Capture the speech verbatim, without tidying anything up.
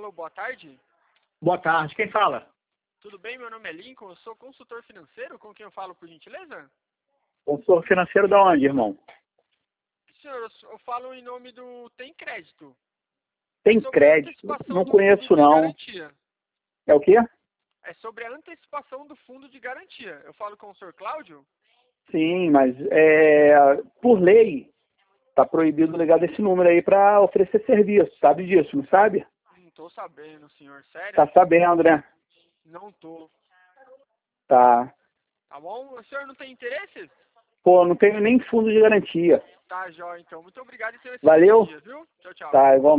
Alô, boa tarde. Boa tarde, quem fala? Tudo bem? Meu nome é Lincoln, eu sou consultor financeiro, com quem eu falo, por gentileza? Consultor financeiro da onde, irmão? Senhor, eu eu falo em nome do Tem Crédito. Tem É sobre a crédito? antecipação Não do conheço, fundo de não. garantia. É o quê? É sobre a antecipação do fundo de garantia. Eu falo com o senhor Cláudio? Sim, mas é, por lei, tá proibido ligar desse número aí para oferecer serviço. Sabe disso, não sabe? Não tô sabendo, senhor. Sério? Tá sabendo, né? Não tô. Tá. Tá bom? O senhor não tem interesse? Pô, não tenho nem fundo de garantia. Tá, jóia, então. Muito obrigado e tenha um excelente Valeu? dia, viu? Tchau, tchau. Tá, igual.